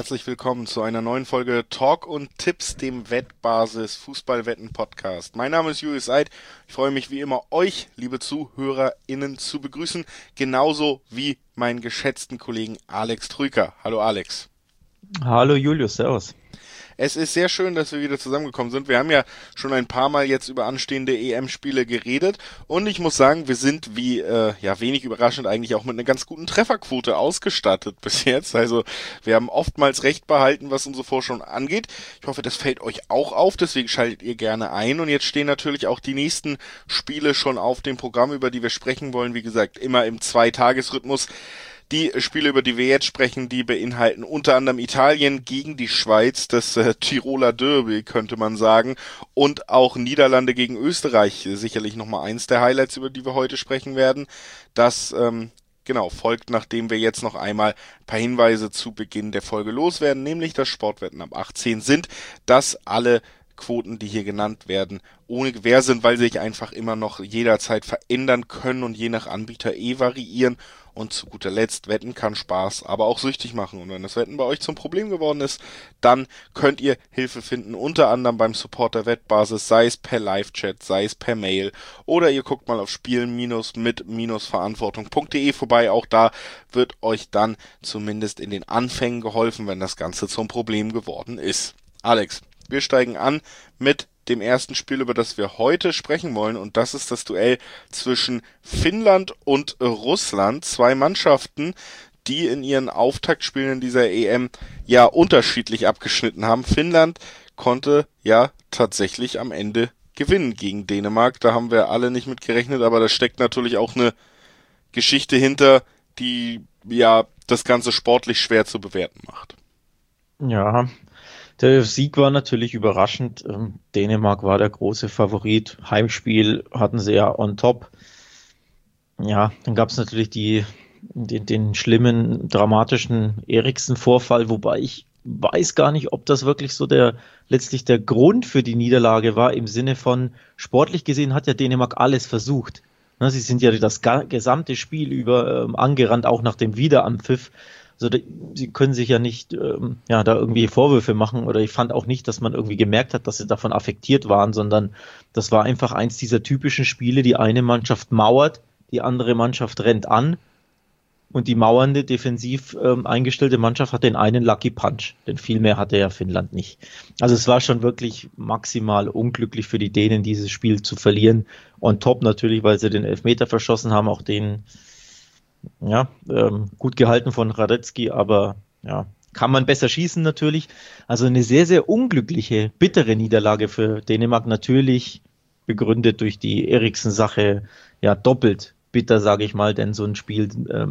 herzlich willkommen zu einer neuen Folge Talk und Tipps, dem Wettbasis Fußballwetten Podcast. Mein Name ist Julius Eid. Ich freue mich wie immer, euch, liebe ZuhörerInnen, zu begrüßen, genauso wie meinen geschätzten Kollegen Alex Trüker. Hallo Alex. Hallo Julius, servus. Es ist sehr schön, dass wir wieder zusammengekommen sind. Wir haben ja schon ein paar Mal jetzt über anstehende EM-Spiele geredet und ich muss sagen, wir sind wenig überraschend eigentlich auch mit einer ganz guten Trefferquote ausgestattet bis jetzt. Also wir haben oftmals recht behalten, was unsere Vorschau angeht. Ich hoffe, das fällt euch auch auf, deswegen schaltet ihr gerne ein. Und jetzt stehen natürlich auch die nächsten Spiele schon auf dem Programm, über die wir sprechen wollen. Wie gesagt, immer im Zweitagesrhythmus. Die Spiele, über die wir jetzt sprechen, die beinhalten unter anderem Italien gegen die Schweiz, das Tiroler Derby, könnte man sagen, und auch Niederlande gegen Österreich, sicherlich nochmal eins der Highlights, über die wir heute sprechen werden. Das folgt, nachdem wir jetzt noch einmal ein paar Hinweise zu Beginn der Folge loswerden, nämlich dass Sportwetten ab 18 sind, dass alle Quoten, die hier genannt werden, ohne Gewähr sind, weil sie sich einfach immer noch jederzeit verändern können und je nach Anbieter variieren. Und zu guter Letzt, Wetten kann Spaß, aber auch süchtig machen. Und wenn das Wetten bei euch zum Problem geworden ist, dann könnt ihr Hilfe finden, unter anderem beim Support der Wettbasis, sei es per Live-Chat, sei es per Mail, oder ihr guckt mal auf spielen-mit-verantwortung.de vorbei. Auch da wird euch dann zumindest in den Anfängen geholfen, wenn das Ganze zum Problem geworden ist. Alex, wir steigen an mit dem ersten Spiel, über das wir heute sprechen wollen, und das ist das Duell zwischen Finnland und Russland. Zwei Mannschaften, die in ihren Auftaktspielen in dieser EM ja unterschiedlich abgeschnitten haben. Finnland konnte ja tatsächlich am Ende gewinnen gegen Dänemark. Da haben wir alle nicht mit gerechnet, aber da steckt natürlich auch eine Geschichte hinter, die ja das Ganze sportlich schwer zu bewerten macht. Ja, der Sieg war natürlich überraschend. Dänemark war der große Favorit. Heimspiel hatten sie ja on top. Ja, dann gab es natürlich den schlimmen, dramatischen Eriksen-Vorfall, wobei ich weiß gar nicht, ob das wirklich so letztlich der Grund für die Niederlage war, im Sinne von, sportlich gesehen hat ja Dänemark alles versucht. Sie sind ja das gesamte Spiel über angerannt, auch nach dem Wiederanpfiff. Also sie können sich ja nicht da irgendwie Vorwürfe machen, oder ich fand auch nicht, dass man irgendwie gemerkt hat, dass sie davon affektiert waren, sondern das war einfach eins dieser typischen Spiele, die eine Mannschaft mauert, die andere Mannschaft rennt an und die mauernde, defensiv eingestellte Mannschaft hat den einen Lucky Punch, denn viel mehr hatte ja Finnland nicht. Also es war schon wirklich maximal unglücklich für die Dänen, dieses Spiel zu verlieren. On top natürlich, weil sie den Elfmeter verschossen haben, auch den gut gehalten von Radetzky, aber ja, kann man besser schießen natürlich. Also eine sehr, sehr unglückliche, bittere Niederlage für Dänemark, natürlich begründet durch die Eriksen-Sache, ja, doppelt bitter, sage ich mal, denn so ein Spiel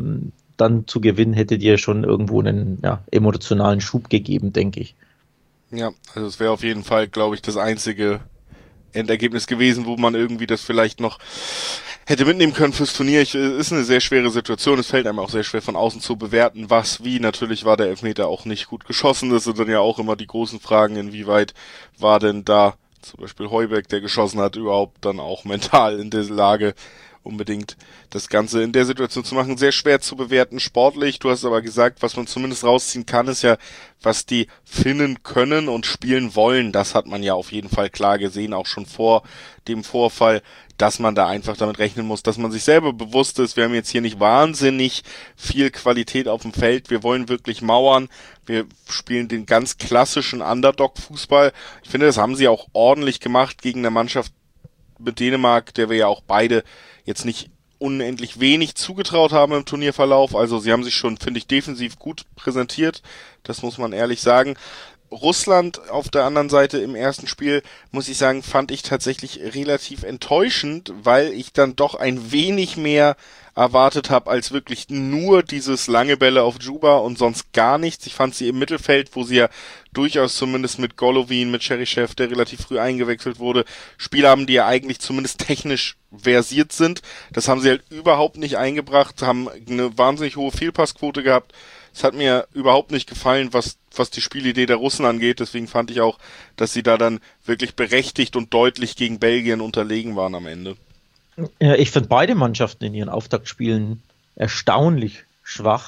dann zu gewinnen, hätte dir schon irgendwo einen emotionalen Schub gegeben, denke ich. Ja, also es wäre auf jeden Fall, glaube ich, das einzige Endergebnis gewesen, wo man irgendwie das vielleicht noch hätte mitnehmen können fürs Turnier. Ist eine sehr schwere Situation. Es fällt einem auch sehr schwer von außen zu bewerten, was, wie. Natürlich war der Elfmeter auch nicht gut geschossen. Das sind dann ja auch immer die großen Fragen, inwieweit war denn da zum Beispiel Højbjerg, der geschossen hat, überhaupt dann auch mental in der Lage, unbedingt das Ganze in der Situation zu machen. Sehr schwer zu bewerten sportlich. Du hast aber gesagt, was man zumindest rausziehen kann, ist ja, was die Finnen können und spielen wollen. Das hat man ja auf jeden Fall klar gesehen, auch schon vor dem Vorfall, dass man da einfach damit rechnen muss, dass man sich selber bewusst ist, wir haben jetzt hier nicht wahnsinnig viel Qualität auf dem Feld, wir wollen wirklich mauern, wir spielen den ganz klassischen Underdog-Fußball. Ich finde, das haben sie auch ordentlich gemacht gegen eine Mannschaft mit Dänemark, der wir ja auch beide jetzt nicht unendlich wenig zugetraut haben im Turnierverlauf. Also sie haben sich schon, finde ich, defensiv gut präsentiert. Das muss man ehrlich sagen. Russland auf der anderen Seite im ersten Spiel, muss ich sagen, fand ich tatsächlich relativ enttäuschend, weil ich dann doch ein wenig mehr erwartet habe als wirklich nur dieses lange Bälle auf Džuba und sonst gar nichts. Ich fand sie im Mittelfeld, wo sie ja durchaus zumindest mit Golovin, mit Cheryshev, der relativ früh eingewechselt wurde, Spieler haben, die ja eigentlich zumindest technisch versiert sind. Das haben sie halt überhaupt nicht eingebracht, haben eine wahnsinnig hohe Fehlpassquote gehabt. Es hat mir überhaupt nicht gefallen, was die Spielidee der Russen angeht. Deswegen fand ich auch, dass sie da dann wirklich berechtigt und deutlich gegen Belgien unterlegen waren am Ende. Ja, ich fand beide Mannschaften in ihren Auftaktspielen erstaunlich schwach.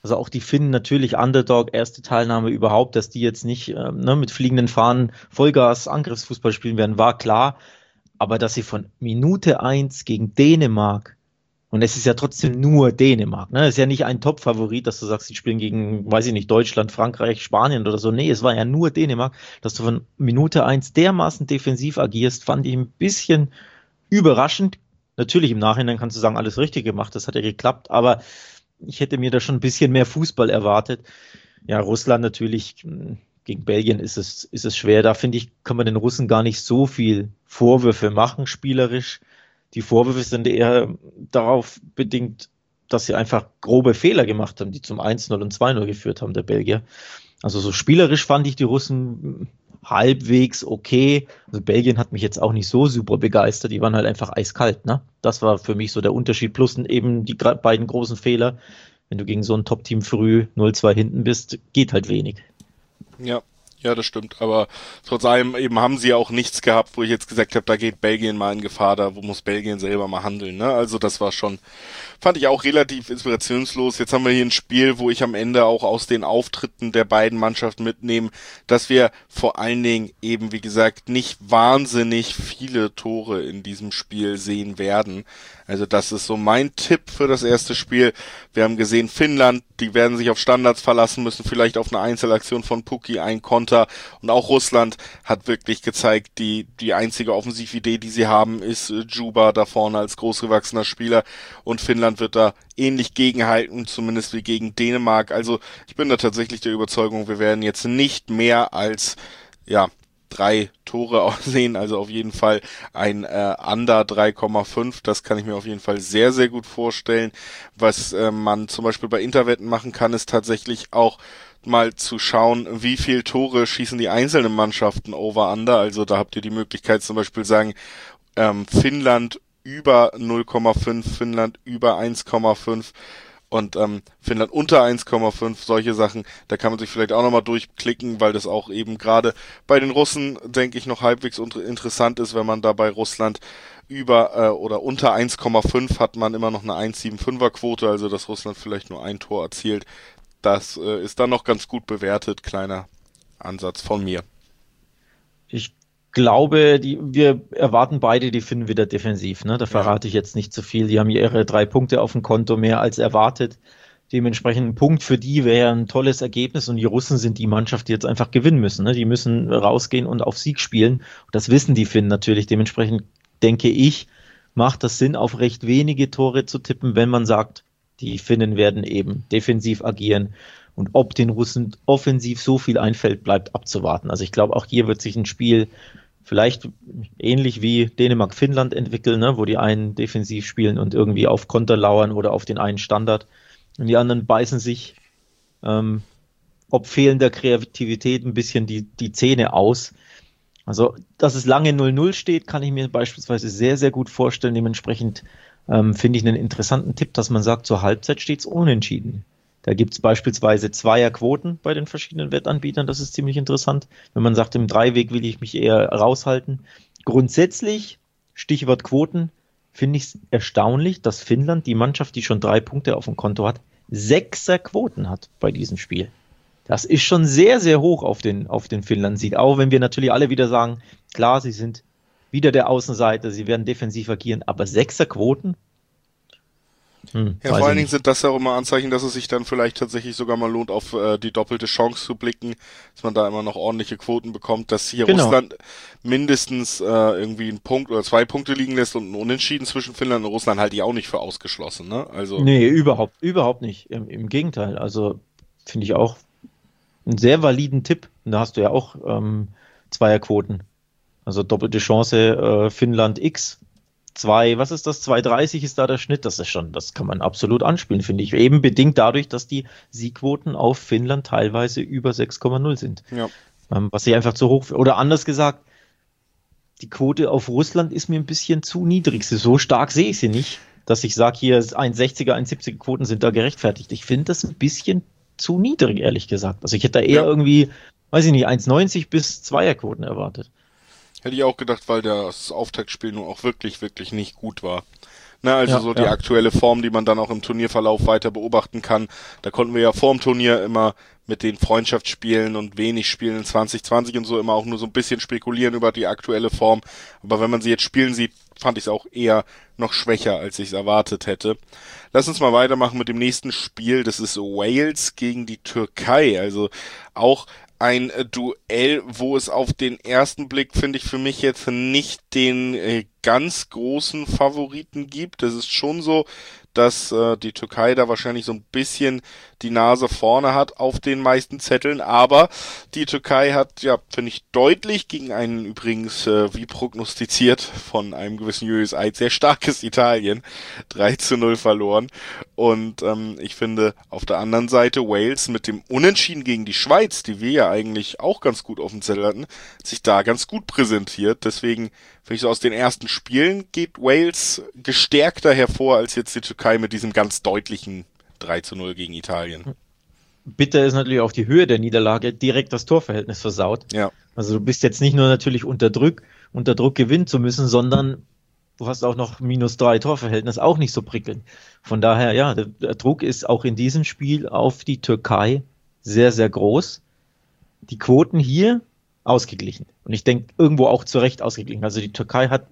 Also auch die Finnen natürlich Underdog, erste Teilnahme überhaupt, dass die jetzt nicht mit fliegenden Fahnen Vollgas Angriffsfußball spielen werden, war klar. Aber dass sie von Minute 1 gegen Dänemark, und es ist ja trotzdem nur Dänemark, ne? Es ist ja nicht ein Top-Favorit, dass du sagst, sie spielen gegen, weiß ich nicht, Deutschland, Frankreich, Spanien oder so. Nee, es war ja nur Dänemark. Dass du von Minute 1 dermaßen defensiv agierst, fand ich ein bisschen überraschend. Natürlich im Nachhinein kannst du sagen, alles richtig gemacht, das hat ja geklappt, aber ich hätte mir da schon ein bisschen mehr Fußball erwartet. Ja, Russland natürlich, gegen Belgien ist es schwer. Da finde ich, kann man den Russen gar nicht so viel Vorwürfe machen, spielerisch. Die Vorwürfe sind eher darauf bedingt, dass sie einfach grobe Fehler gemacht haben, die zum 1:0 und 2:0 geführt haben, der Belgier. Also so spielerisch fand ich die Russen halbwegs okay. Also Belgien hat mich jetzt auch nicht so super begeistert. Die waren halt einfach eiskalt, ne? Das war für mich so der Unterschied. Plus eben die beiden großen Fehler. Wenn du gegen so ein Top-Team früh 0:2 hinten bist, geht halt wenig. Ja, ja, das stimmt. Aber trotz allem eben haben sie ja auch nichts gehabt, wo ich jetzt gesagt habe, da geht Belgien mal in Gefahr, da wo muss Belgien selber mal handeln. Ne? Also das war schon, fand ich auch relativ inspirationslos. Jetzt haben wir hier ein Spiel, wo ich am Ende auch aus den Auftritten der beiden Mannschaften mitnehme, dass wir vor allen Dingen eben, wie gesagt, nicht wahnsinnig viele Tore in diesem Spiel sehen werden. Also das ist so mein Tipp für das erste Spiel. Wir haben gesehen, Finnland, die werden sich auf Standards verlassen müssen, vielleicht auf eine Einzelaktion von Pukki, ein Konter. Und auch Russland hat wirklich gezeigt, die einzige Offensividee, die sie haben, ist Džuba da vorne als großgewachsener Spieler. Und Finnland wird da ähnlich gegenhalten, zumindest wie gegen Dänemark. Also ich bin da tatsächlich der Überzeugung, wir werden jetzt nicht mehr als, 3 Tore aussehen, also auf jeden Fall ein Under 3,5, das kann ich mir auf jeden Fall sehr, sehr gut vorstellen. Was man zum Beispiel bei Interwetten machen kann, ist tatsächlich auch mal zu schauen, wie viel Tore schießen die einzelnen Mannschaften over-under, also da habt ihr die Möglichkeit zum Beispiel sagen, Finnland über 0,5, Finnland über 1,5 und Finnland unter 1,5, solche Sachen, da kann man sich vielleicht auch nochmal durchklicken, weil das auch eben gerade bei den Russen, denke ich, noch halbwegs interessant ist, wenn man da bei Russland über oder unter 1,5 hat man immer noch eine 1,75er Quote, also dass Russland vielleicht nur ein Tor erzielt. Das ist dann noch ganz gut bewertet, kleiner Ansatz von mir. Ich glaube, wir erwarten beide die Finnen wieder defensiv. Ne? Da verrate ich jetzt nicht zu viel. Die haben ihre 3 Punkte auf dem Konto mehr als erwartet. Dementsprechend ein Punkt für die wäre ein tolles Ergebnis und die Russen sind die Mannschaft, die jetzt einfach gewinnen müssen. Ne? Die müssen rausgehen und auf Sieg spielen. Und das wissen die Finnen natürlich. Dementsprechend denke ich, macht das Sinn, auf recht wenige Tore zu tippen, wenn man sagt, die Finnen werden eben defensiv agieren. Und ob den Russen offensiv so viel einfällt, bleibt abzuwarten. Also ich glaube, auch hier wird sich ein Spiel vielleicht ähnlich wie Dänemark-Finnland entwickeln, ne, wo die einen defensiv spielen und irgendwie auf Konter lauern oder auf den einen Standard. Und die anderen beißen sich ob fehlender Kreativität ein bisschen die Zähne aus. Also, dass es lange 0:0 steht, kann ich mir beispielsweise sehr, sehr gut vorstellen. Dementsprechend finde ich einen interessanten Tipp, dass man sagt, zur Halbzeit steht es unentschieden. Da gibt es beispielsweise Zweierquoten bei den verschiedenen Wettanbietern. Das ist ziemlich interessant. Wenn man sagt, im Dreiweg will ich mich eher raushalten. Grundsätzlich, Stichwort Quoten, finde ich es erstaunlich, dass Finnland, die Mannschaft, die schon 3 Punkte auf dem Konto hat, 6er Quoten hat bei diesem Spiel. Das ist schon sehr, sehr hoch auf den Finnland-Sieg. Auch wenn wir natürlich alle wieder sagen, klar, sie sind wieder der Außenseiter, sie werden defensiv agieren, aber 6er Quoten? Ja, vor allen Dingen sind das ja auch immer Anzeichen, dass es sich dann vielleicht tatsächlich sogar mal lohnt, auf die doppelte Chance zu blicken, dass man da immer noch ordentliche Quoten bekommt, dass hier Russland mindestens irgendwie einen Punkt oder 2 Punkte liegen lässt und ein Unentschieden zwischen Finnland und Russland halte ich auch nicht für ausgeschlossen, ne? Also nee, überhaupt nicht. Im Gegenteil. Also finde ich auch einen sehr validen Tipp. Und da hast du ja auch Zweierquoten. Also doppelte Chance Finnland X. 2,30 ist da der Schnitt. Das kann man absolut anspielen, finde ich. Eben bedingt dadurch, dass die Siegquoten auf Finnland teilweise über 6,0 sind. Ja. Was ich einfach zu hoch, oder anders gesagt, die Quote auf Russland ist mir ein bisschen zu niedrig. So stark sehe ich sie nicht, dass ich sage, hier 1,60er, 1,70er Quoten sind da gerechtfertigt. Ich finde das ein bisschen zu niedrig, ehrlich gesagt. Also ich hätte da eher irgendwie, weiß ich nicht, 1,90 bis Zweierquoten erwartet. Hätte ich auch gedacht, weil das Auftaktspiel nun auch wirklich, wirklich nicht gut war. Ne, also Ja, so die ja. aktuelle Form, die man dann auch im Turnierverlauf weiter beobachten kann. Da konnten wir ja vor dem Turnier immer mit den Freundschaftsspielen und wenig Spielen in 2020 und so immer auch nur so ein bisschen spekulieren über die aktuelle Form. Aber wenn man sie jetzt spielen sieht, fand ich es auch eher noch schwächer, als ich es erwartet hätte. Lass uns mal weitermachen mit dem nächsten Spiel. Das ist Wales gegen die Türkei. Also auch ein Duell, wo es auf den ersten Blick, finde ich, für mich jetzt nicht den ganz großen Favoriten gibt. Es ist schon so, dass die Türkei da wahrscheinlich so ein bisschen die Nase vorne hat auf den meisten Zetteln, aber die Türkei hat, ja, finde ich, deutlich gegen einen übrigens, wie prognostiziert von einem gewissen Julius Eid, sehr starkes Italien 3:0 verloren. Und ich finde auf der anderen Seite Wales mit dem Unentschieden gegen die Schweiz, die wir ja eigentlich auch ganz gut auf dem Zettel hatten, sich da ganz gut präsentiert. Deswegen finde ich so aus den ersten Spielen geht Wales gestärkter hervor als jetzt die Türkei mit diesem ganz deutlichen 3:0 gegen Italien. Bitter ist natürlich auch die Höhe der Niederlage, direkt das Torverhältnis versaut. Ja, Also du bist jetzt nicht nur natürlich unter Druck gewinnen zu müssen, sondern du hast auch noch -3 Torverhältnis, auch nicht so prickelnd. Von daher, ja, der Druck ist auch in diesem Spiel auf die Türkei sehr, sehr groß. Die Quoten hier ausgeglichen. Und ich denke, irgendwo auch zu Recht ausgeglichen. Also die Türkei hat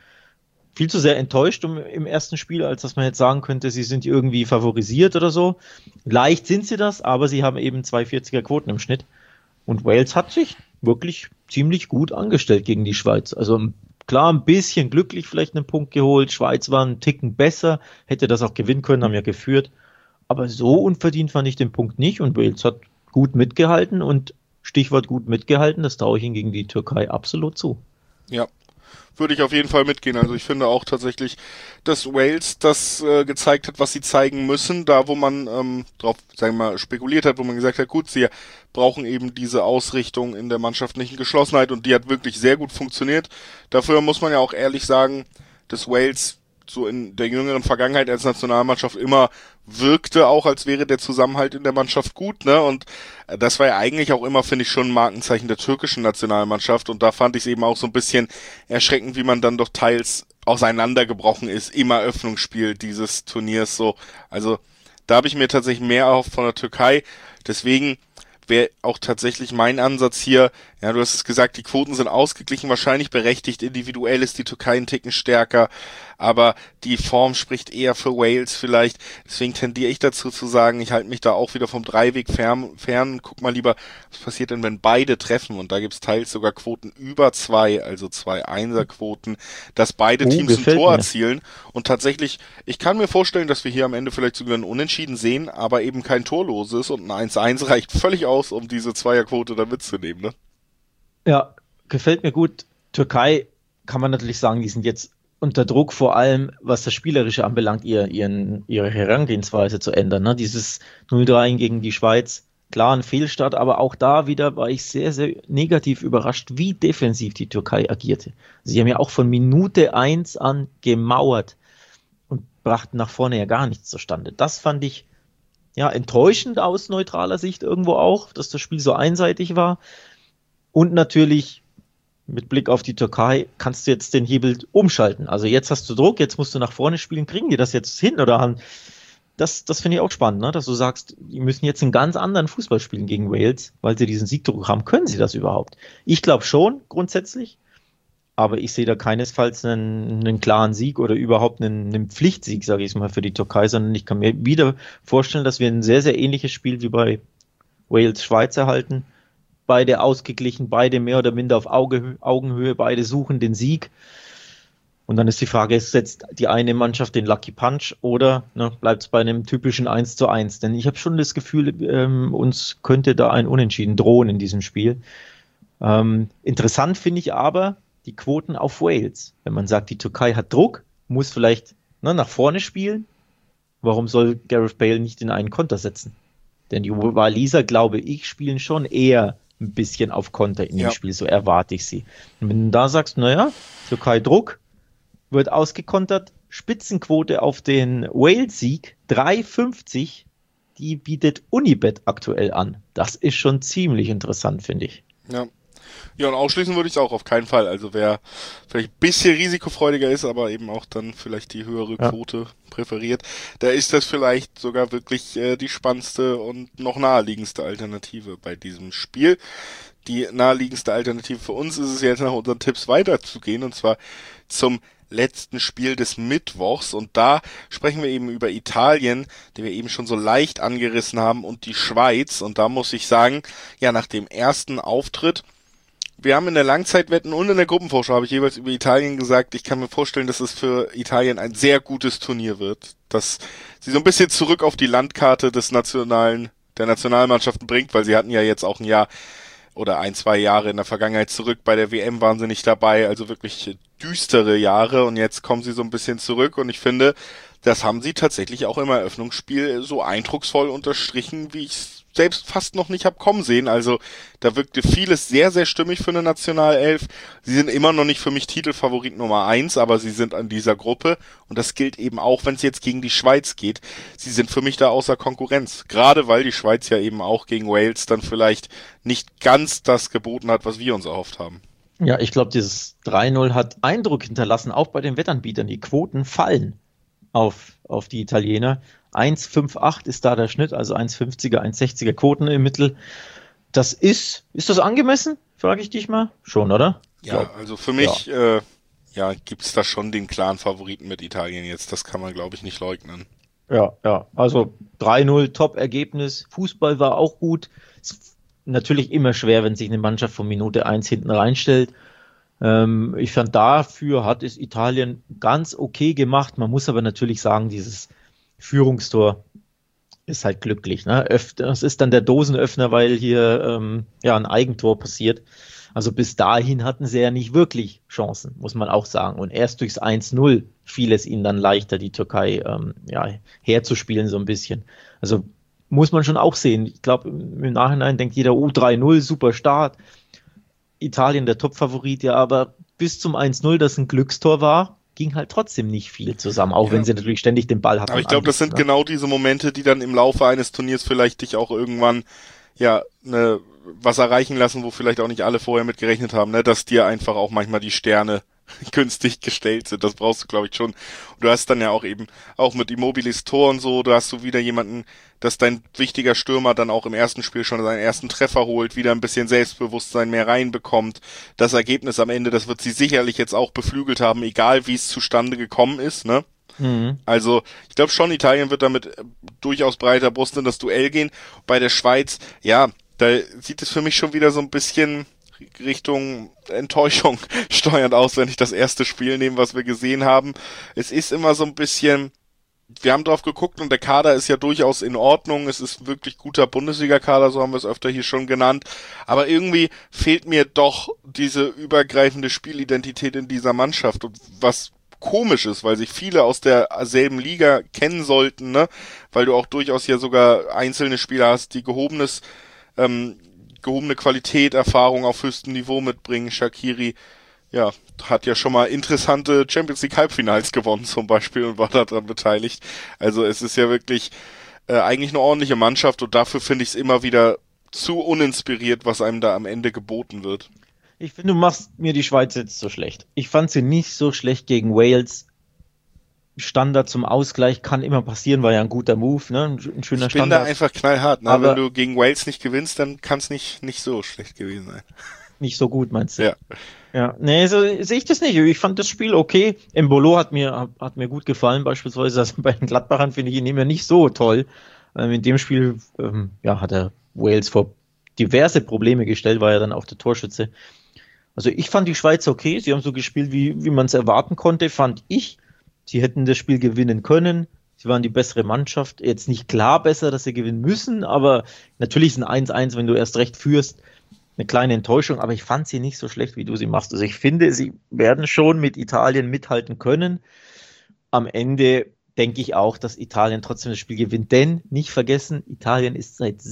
viel zu sehr enttäuscht im ersten Spiel, als dass man jetzt sagen könnte, sie sind irgendwie favorisiert oder so. Leicht sind sie das, aber sie haben eben 2,40er Quoten im Schnitt. Und Wales hat sich wirklich ziemlich gut angestellt gegen die Schweiz. Also klar, ein bisschen glücklich vielleicht einen Punkt geholt. Schweiz war einen Ticken besser, hätte das auch gewinnen können, haben ja geführt. Aber so unverdient fand ich den Punkt nicht und Wales hat gut mitgehalten und Stichwort gut mitgehalten, das traue ich ihnen gegen die Türkei absolut zu. ja. Würde ich auf jeden Fall mitgehen. Also ich finde auch tatsächlich, dass Wales das gezeigt hat, was sie zeigen müssen. Da, wo man drauf, sagen wir mal, spekuliert hat, wo man gesagt hat, gut, sie brauchen eben diese Ausrichtung in der mannschaftlichen Geschlossenheit und die hat wirklich sehr gut funktioniert. Dafür muss man ja auch ehrlich sagen, dass Wales so in der jüngeren Vergangenheit als Nationalmannschaft immer wirkte, auch als wäre der Zusammenhalt in der Mannschaft gut, ne? Und das war ja eigentlich auch immer, finde ich, schon ein Markenzeichen der türkischen Nationalmannschaft. Und da fand ich es eben auch so ein bisschen erschreckend, wie man dann doch teils auseinandergebrochen ist im Eröffnungsspiel dieses Turniers so. Also da habe ich mir tatsächlich mehr erhofft von der Türkei. Deswegen wäre auch tatsächlich mein Ansatz hier, ja, du hast es gesagt, die Quoten sind ausgeglichen, wahrscheinlich berechtigt, individuell ist die Türkei einen Ticken stärker, aber die Form spricht eher für Wales vielleicht, deswegen tendiere ich dazu zu sagen, ich halte mich da auch wieder vom Dreiweg fern, guck mal lieber, was passiert denn, wenn beide treffen, und da gibt's teils sogar Quoten über 2, also 2 Einserquoten, dass beide Teams ein Tor erzielen, und tatsächlich, ich kann mir vorstellen, dass wir hier am Ende vielleicht sogar ein Unentschieden sehen, aber eben kein torloses, und ein 1:1 reicht völlig aus, um diese Zweierquote da mitzunehmen, ne? Ja, gefällt mir gut. Türkei kann man natürlich sagen, die sind jetzt unter Druck, vor allem was das Spielerische anbelangt, ihre Herangehensweise zu ändern. Ne? Dieses 0:3 gegen die Schweiz, klar ein Fehlstart, aber auch da wieder war ich sehr, sehr negativ überrascht, wie defensiv die Türkei agierte. Sie haben ja auch von Minute 1 an gemauert und brachten nach vorne ja gar nichts zustande. Das fand ich ja enttäuschend aus neutraler Sicht irgendwo auch, dass das Spiel so einseitig war. Und natürlich, mit Blick auf die Türkei, kannst du jetzt den Hebel umschalten. Also jetzt hast du Druck, jetzt musst du nach vorne spielen. Kriegen die das jetzt hin oder haben? Das finde ich auch spannend, ne? Dass du sagst, die müssen jetzt einen ganz anderen Fußball spielen gegen Wales, weil sie diesen Siegdruck haben. Können sie das überhaupt? Ich glaube schon, grundsätzlich. Aber ich sehe da keinesfalls einen klaren Sieg oder überhaupt einen Pflichtsieg, sage ich mal, für die Türkei, sondern ich kann mir wieder vorstellen, dass wir ein sehr, sehr ähnliches Spiel wie bei Wales-Schweiz erhalten. Beide ausgeglichen, beide mehr oder minder auf Augenhöhe, beide suchen den Sieg. Und dann ist die Frage, setzt die eine Mannschaft den Lucky Punch oder bleibt es bei einem typischen 1:1? Denn ich habe schon das Gefühl, uns könnte da ein Unentschieden drohen in diesem Spiel. Interessant finde ich aber die Quoten auf Wales. Wenn man sagt, die Türkei hat Druck, muss vielleicht nach vorne spielen, warum soll Gareth Bale nicht in einen Konter setzen? Denn die Waliser, glaube ich, spielen schon eher ein bisschen auf Konter in dem Spiel, so erwarte ich sie. Und wenn du da sagst, Türkei Druck, wird ausgekontert, Spitzenquote auf den Wales-Sieg, 3,50, die bietet Unibet aktuell an. Das ist schon ziemlich interessant, finde ich. Ja. Ja, und ausschließen würde ich es auch auf keinen Fall. Also wer vielleicht ein bisschen risikofreudiger ist, aber eben auch dann vielleicht die höhere Quote präferiert, da ist das vielleicht sogar wirklich die spannendste und noch naheliegendste Alternative bei diesem Spiel. Die naheliegendste Alternative für uns ist es jetzt nach unseren Tipps weiterzugehen, und zwar zum letzten Spiel des Mittwochs, und da sprechen wir eben über Italien, die wir eben schon so leicht angerissen haben, und die Schweiz. Und da muss ich sagen, ja, nach dem ersten Auftritt, wir haben in der Langzeitwetten und in der Gruppenvorschau habe ich jeweils über Italien gesagt, ich kann mir vorstellen, dass es für Italien ein sehr gutes Turnier wird, dass sie so ein bisschen zurück auf die Landkarte der Nationalmannschaften bringt, weil sie hatten ja jetzt auch ein Jahr oder 1, 2 Jahre in der Vergangenheit zurück. Bei der WM waren sie nicht dabei, also wirklich düstere Jahre, und jetzt kommen sie so ein bisschen zurück, und ich finde, das haben sie tatsächlich auch im Eröffnungsspiel so eindrucksvoll unterstrichen, wie ich es selbst fast noch nicht hab kommen sehen. Also da wirkte vieles sehr, sehr stimmig für eine Nationalelf. Sie sind immer noch nicht für mich Titelfavorit Nummer 1, aber sie sind an dieser Gruppe, und das gilt eben auch, wenn es jetzt gegen die Schweiz geht. Sie sind für mich da außer Konkurrenz. Gerade weil die Schweiz ja eben auch gegen Wales dann vielleicht nicht ganz das geboten hat, was wir uns erhofft haben. Ja, ich glaube, dieses 3-0 hat Eindruck hinterlassen, auch bei den Wettanbietern. Die Quoten fallen auf die Italiener. 1,58 ist da der Schnitt, also 1,50er, 1,60er Quoten im Mittel. Ist das angemessen? Frage ich dich mal. Schon, oder? Ja, also für mich, gibt's da schon den klaren Favoriten mit Italien jetzt. Das kann man, glaube ich, nicht leugnen. Ja, also 3-0, Top-Ergebnis. Fußball war auch gut. Ist natürlich immer schwer, wenn sich eine Mannschaft von Minute 1 hinten reinstellt. Ich fand, dafür hat es Italien ganz okay gemacht. Man muss aber natürlich sagen, dieses Führungstor ist halt glücklich. Ne? Das ist dann der Dosenöffner, weil hier ein Eigentor passiert. Also bis dahin hatten sie ja nicht wirklich Chancen, muss man auch sagen. Und erst durchs 1-0 fiel es ihnen dann leichter, die Türkei herzuspielen so ein bisschen. Also muss man schon auch sehen. Ich glaube, im Nachhinein denkt jeder, 3-0, super Start. Italien der Topfavorit, ja, aber bis zum 1-0, das ein Glückstor war, ging halt trotzdem nicht viel zusammen, auch wenn sie natürlich ständig den Ball hatten. Aber ich glaube, das sind genau diese Momente, die dann im Laufe eines Turniers vielleicht dich auch irgendwann was erreichen lassen, wo vielleicht auch nicht alle vorher mit gerechnet haben, ne, dass dir einfach auch manchmal die Sterne günstig gestellt sind. Das brauchst du, glaube ich, schon. Und du hast dann ja auch eben, auch mit Immobiles Tor und so, da hast du wieder jemanden, dass dein wichtiger Stürmer dann auch im ersten Spiel schon seinen ersten Treffer holt, wieder ein bisschen Selbstbewusstsein mehr reinbekommt. Das Ergebnis am Ende, das wird sie sicherlich jetzt auch beflügelt haben, egal wie es zustande gekommen ist, ne? Mhm. Also, ich glaube schon, Italien wird damit durchaus breiter Brust in das Duell gehen. Bei der Schweiz, ja, da sieht es für mich schon wieder so ein bisschen Richtung Enttäuschung steuernd aus, wenn ich das erste Spiel nehme, was wir gesehen haben. Es ist immer so ein bisschen, wir haben drauf geguckt, und der Kader ist ja durchaus in Ordnung. Es ist wirklich guter Bundesliga-Kader, so haben wir es öfter hier schon genannt. Aber irgendwie fehlt mir doch diese übergreifende Spielidentität in dieser Mannschaft, und was komisch ist, weil sich viele aus derselben Liga kennen sollten, ne? Weil du auch durchaus ja sogar einzelne Spieler hast, die gehobene Qualität, Erfahrung auf höchstem Niveau mitbringen. Shaqiri, ja, hat ja schon mal interessante Champions League Halbfinals gewonnen zum Beispiel und war daran beteiligt. Also es ist ja wirklich eigentlich eine ordentliche Mannschaft, und dafür finde ich es immer wieder zu uninspiriert, was einem da am Ende geboten wird. Ich finde, du machst mir die Schweiz jetzt so schlecht. Ich fand sie nicht so schlecht gegen Wales. Standard zum Ausgleich kann immer passieren, war ja ein guter Move, ne? Ein schöner Standard. Ich bin da einfach knallhart, ne? Aber wenn du gegen Wales nicht gewinnst, dann kann es nicht so schlecht gewesen sein. Nicht so gut, meinst du? Ja. Ja, nee, so sehe ich das nicht. Ich fand das Spiel okay. Embolo hat mir gut gefallen, beispielsweise. Also bei den Gladbachern finde ich ihn immer nicht so toll. In dem Spiel, hat er Wales vor diverse Probleme gestellt, war ja dann auch der Torschütze. Also ich fand die Schweiz okay. Sie haben so gespielt, wie man es erwarten konnte, fand ich. Sie hätten das Spiel gewinnen können. Sie waren die bessere Mannschaft. Jetzt nicht klar besser, dass sie gewinnen müssen, aber natürlich ist ein 1-1, wenn du erst recht führst, eine kleine Enttäuschung. Aber ich fand sie nicht so schlecht, wie du sie machst. Also ich finde, sie werden schon mit Italien mithalten können. Am Ende denke ich auch, dass Italien trotzdem das Spiel gewinnt. Denn, nicht vergessen, Italien ist seit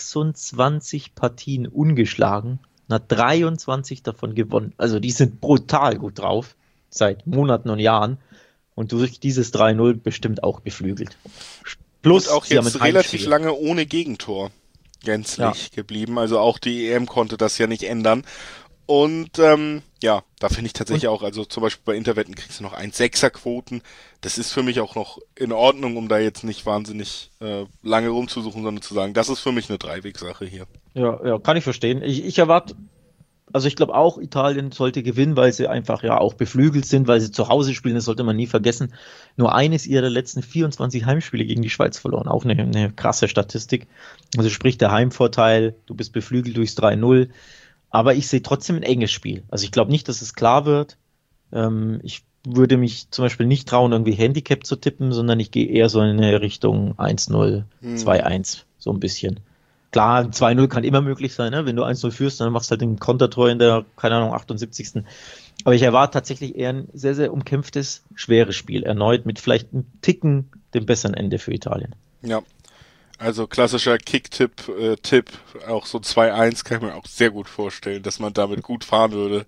26 Partien ungeschlagen und hat 23 davon gewonnen. Also die sind brutal gut drauf, seit Monaten und Jahren. Und durch dieses 3-0 bestimmt auch beflügelt. Plus, und auch jetzt relativ lange ohne Gegentor gänzlich geblieben. Also auch die EM konnte das ja nicht ändern. Und ja, da finde ich tatsächlich auch, also zum Beispiel bei Interwetten kriegst du noch 1,6er-Quoten. Das ist für mich auch noch in Ordnung, um da jetzt nicht wahnsinnig lange rumzusuchen, sondern zu sagen, das ist für mich eine Dreiwegsache hier. Ja, kann ich verstehen. Ich erwarte, also ich glaube auch, Italien sollte gewinnen, weil sie einfach ja auch beflügelt sind, weil sie zu Hause spielen, das sollte man nie vergessen. Nur eines ihrer letzten 24 Heimspiele gegen die Schweiz verloren. Auch eine krasse Statistik. Also sprich der Heimvorteil, du bist beflügelt durchs 3-0. Aber ich sehe trotzdem ein enges Spiel. Also ich glaube nicht, dass es klar wird. Ich würde mich zum Beispiel nicht trauen, irgendwie Handicap zu tippen, sondern ich gehe eher so in eine Richtung 1-0, 2-1, so ein bisschen. Klar, 2-0 kann immer möglich sein, ne? Wenn du 1-0 führst, dann machst du halt den Kontertor in der, keine Ahnung, 78. Aber ich erwarte tatsächlich eher ein sehr, sehr umkämpftes, schweres Spiel. Erneut mit vielleicht einem Ticken dem besseren Ende für Italien. Ja, also klassischer Kick-Tipp, auch so 2-1 kann ich mir auch sehr gut vorstellen, dass man damit gut fahren würde.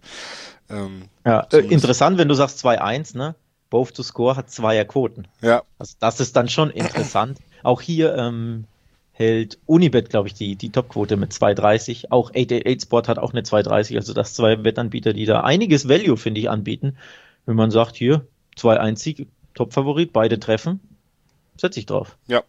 Ja, interessant, wenn du sagst 2-1, ne? Both to score hat Zweierquoten. Ja. Also das ist dann schon interessant. Auch hier hält Unibet, glaube ich, die Topquote mit 2,30. Auch 888 Sport hat auch eine 2,30. Also das zwei Wettanbieter, die da einiges Value, finde ich, anbieten. Wenn man sagt, hier 2-1 Sieg, Top-Favorit, beide treffen, setze ich drauf. Ja.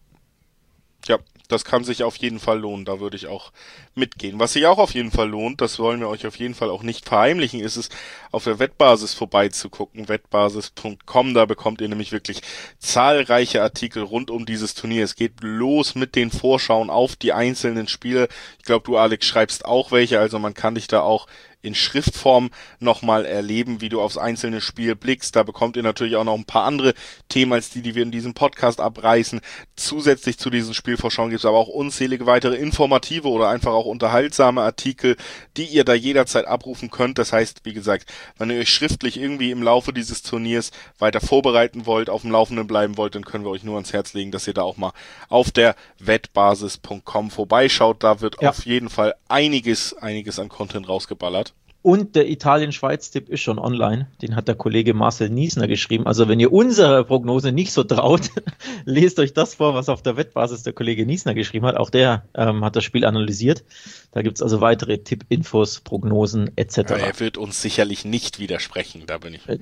Ja, das kann sich auf jeden Fall lohnen, da würde ich auch mitgehen. Was sich auch auf jeden Fall lohnt, das wollen wir euch auf jeden Fall auch nicht verheimlichen, ist es, auf der Wettbasis vorbeizugucken, wettbasis.com, da bekommt ihr nämlich wirklich zahlreiche Artikel rund um dieses Turnier. Es geht los mit den Vorschauen auf die einzelnen Spiele. Ich glaube, du, Alex, schreibst auch welche, also man kann dich da auch in Schriftform nochmal erleben, wie du aufs einzelne Spiel blickst. Da bekommt ihr natürlich auch noch ein paar andere Themen als die wir in diesem Podcast abreißen. Zusätzlich zu diesen Spielvorschauen gibt es aber auch unzählige weitere informative oder einfach auch unterhaltsame Artikel, die ihr da jederzeit abrufen könnt. Das heißt, wie gesagt, wenn ihr euch schriftlich irgendwie im Laufe dieses Turniers weiter vorbereiten wollt, auf dem Laufenden bleiben wollt, dann können wir euch nur ans Herz legen, dass ihr da auch mal auf der wettbasis.com vorbeischaut. Da wird auf jeden Fall einiges an Content rausgeballert. Und der Italien-Schweiz-Tipp ist schon online. Den hat der Kollege Marcel Niesner geschrieben. Also wenn ihr unserer Prognose nicht so traut, lest euch das vor, was auf der Wettbasis der Kollege Niesner geschrieben hat. Auch der hat das Spiel analysiert. Da gibt's also weitere Tipp-Infos, Prognosen etc. Ja, er wird uns sicherlich nicht widersprechen. Da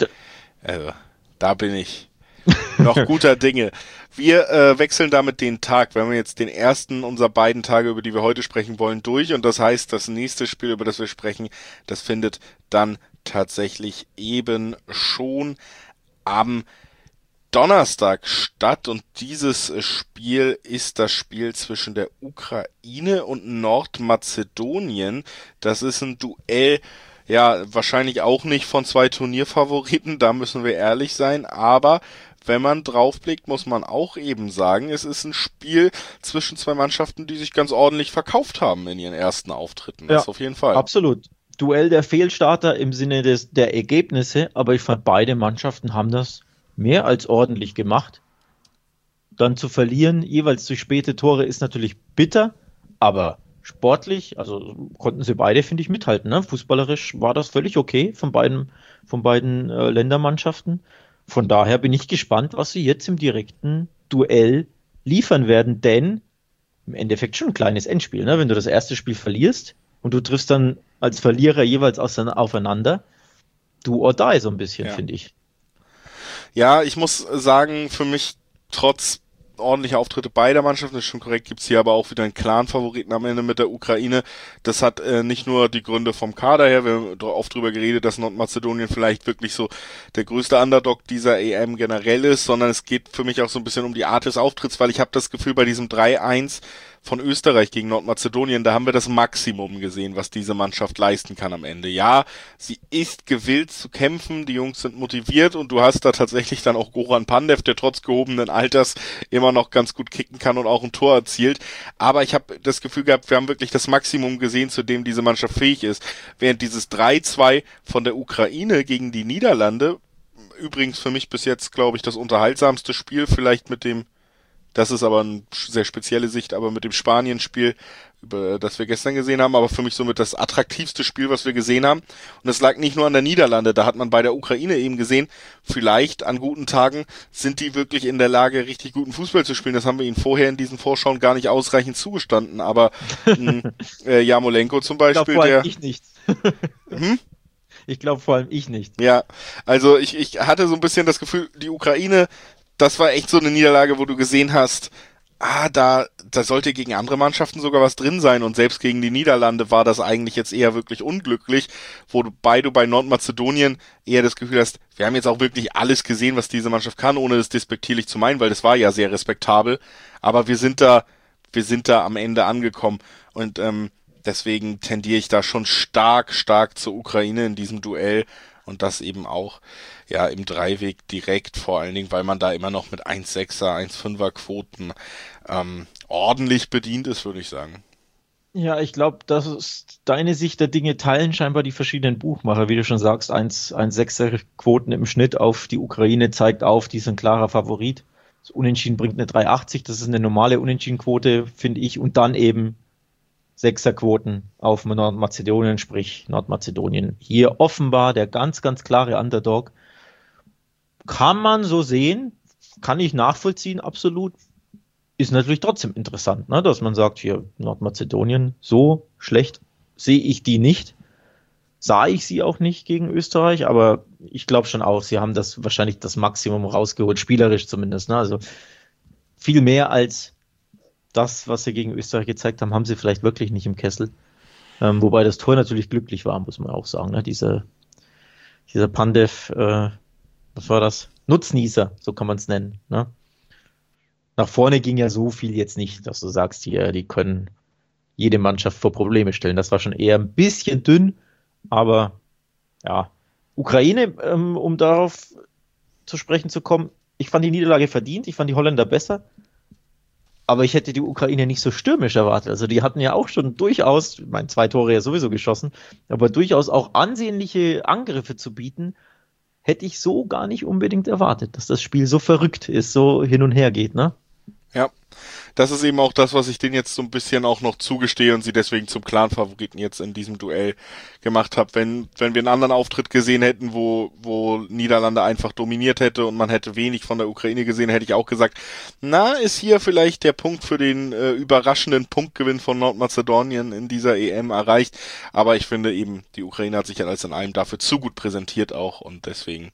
bin ich noch guter Dinge. Wir wechseln damit den Tag. Wir haben jetzt den ersten unserer beiden Tage, über die wir heute sprechen wollen, durch. Und das heißt, das nächste Spiel, über das wir sprechen, das findet dann tatsächlich eben schon am Donnerstag statt. Und dieses Spiel ist das Spiel zwischen der Ukraine und Nordmazedonien. Das ist ein Duell, ja, wahrscheinlich auch nicht von zwei Turnierfavoriten, da müssen wir ehrlich sein, aber wenn man draufblickt, muss man auch eben sagen, es ist ein Spiel zwischen zwei Mannschaften, die sich ganz ordentlich verkauft haben in ihren ersten Auftritten. Das auf jeden Fall. Absolut. Duell der Fehlstarter im Sinne der Ergebnisse, aber ich fand, beide Mannschaften haben das mehr als ordentlich gemacht. Dann zu verlieren, jeweils durch späte Tore, ist natürlich bitter, aber sportlich, also konnten sie beide, finde ich, mithalten. Ne? Fußballerisch war das völlig okay von beiden Ländermannschaften. Von daher bin ich gespannt, was sie jetzt im direkten Duell liefern werden, denn im Endeffekt schon ein kleines Endspiel. Ne? Wenn du das erste Spiel verlierst und du triffst dann als Verlierer jeweils aufeinander, do or die so ein bisschen, finde ich. Ja, ich muss sagen, für mich trotz ordentliche Auftritte beider Mannschaften, das ist schon korrekt, gibt's hier aber auch wieder einen klaren Favoriten am Ende mit der Ukraine. Das hat nicht nur die Gründe vom Kader her, wir haben oft drüber geredet, dass Nordmazedonien vielleicht wirklich so der größte Underdog dieser EM generell ist, sondern es geht für mich auch so ein bisschen um die Art des Auftritts, weil ich habe das Gefühl, bei diesem 3-1 von Österreich gegen Nordmazedonien, da haben wir das Maximum gesehen, was diese Mannschaft leisten kann am Ende. Ja, sie ist gewillt zu kämpfen, die Jungs sind motiviert und du hast da tatsächlich dann auch Goran Pandev, der trotz gehobenen Alters immer noch ganz gut kicken kann und auch ein Tor erzielt. Aber ich habe das Gefühl gehabt, wir haben wirklich das Maximum gesehen, zu dem diese Mannschaft fähig ist. Während dieses 3-2 von der Ukraine gegen die Niederlande, übrigens für mich bis jetzt, glaube ich, das unterhaltsamste Spiel, vielleicht mit dem Das ist aber eine sehr spezielle Sicht, aber mit dem Spanien-Spiel, das wir gestern gesehen haben, aber für mich somit das attraktivste Spiel, was wir gesehen haben. Und es lag nicht nur an der Niederlande, da hat man bei der Ukraine eben gesehen, vielleicht an guten Tagen sind die wirklich in der Lage, richtig guten Fußball zu spielen. Das haben wir ihnen vorher in diesen Vorschauen gar nicht ausreichend zugestanden, aber Jarmolenko zum Beispiel, ich glaube, ich nicht. Hm? Ich glaube vor allem ich nicht. Ja, also ich hatte so ein bisschen das Gefühl, die Ukraine, das war echt so eine Niederlage, wo du gesehen hast, da sollte gegen andere Mannschaften sogar was drin sein und selbst gegen die Niederlande war das eigentlich jetzt eher wirklich unglücklich, wobei du bei Nordmazedonien eher das Gefühl hast, wir haben jetzt auch wirklich alles gesehen, was diese Mannschaft kann, ohne das despektierlich zu meinen, weil das war ja sehr respektabel, aber wir sind da am Ende angekommen und deswegen tendiere ich da schon stark zur Ukraine in diesem Duell und das eben auch ja im Dreiweg direkt, vor allen Dingen, weil man da immer noch mit 1,6er, 1,5er Quoten ordentlich bedient ist, würde ich sagen. Ja, ich glaube, das ist deine Sicht der Dinge teilen scheinbar die verschiedenen Buchmacher. Wie du schon sagst, 1,6er Quoten im Schnitt auf die Ukraine zeigt auf, die ist ein klarer Favorit. Das Unentschieden bringt eine 3,80, das ist eine normale Unentschiedenquote, finde ich. Und dann eben Sechserquoten auf Nordmazedonien, sprich Nordmazedonien. Hier offenbar der ganz, ganz klare Underdog. Kann man so sehen, kann ich nachvollziehen, absolut. Ist natürlich trotzdem interessant, ne, dass man sagt, hier Nordmazedonien, so schlecht sehe ich die nicht. Sah ich sie auch nicht gegen Österreich, aber ich glaube schon auch, sie haben das wahrscheinlich das Maximum rausgeholt, spielerisch zumindest. Ne? Also viel mehr als das, was sie gegen Österreich gezeigt haben, haben sie vielleicht wirklich nicht im Kessel. Wobei das Tor natürlich glücklich war, muss man auch sagen. Ne? Dieser Pandev, was war das? Nutznießer, so kann man es nennen. Ne? Nach vorne ging ja so viel jetzt nicht, dass du sagst, hier, die können jede Mannschaft vor Probleme stellen. Das war schon eher ein bisschen dünn, aber ja. Ukraine, um darauf zu sprechen zu kommen, ich fand die Niederlage verdient, ich fand die Holländer besser. Aber ich hätte die Ukraine nicht so stürmisch erwartet. Also die hatten ja auch schon durchaus, ich meine, 2 Tore ja sowieso geschossen, aber durchaus auch ansehnliche Angriffe zu bieten, hätte ich so gar nicht unbedingt erwartet, dass das Spiel so verrückt ist, so hin und her geht, ne? Ja, das ist eben auch das, was ich denen jetzt so ein bisschen auch noch zugestehe und sie deswegen zum klaren Favoriten jetzt in diesem Duell gemacht habe. Wenn wir einen anderen Auftritt gesehen hätten, wo Niederlande einfach dominiert hätte und man hätte wenig von der Ukraine gesehen, hätte ich auch gesagt, ist hier vielleicht der Punkt für den überraschenden Punktgewinn von Nordmazedonien in dieser EM erreicht. Aber ich finde eben, die Ukraine hat sich ja alles in allem dafür zu gut präsentiert auch und deswegen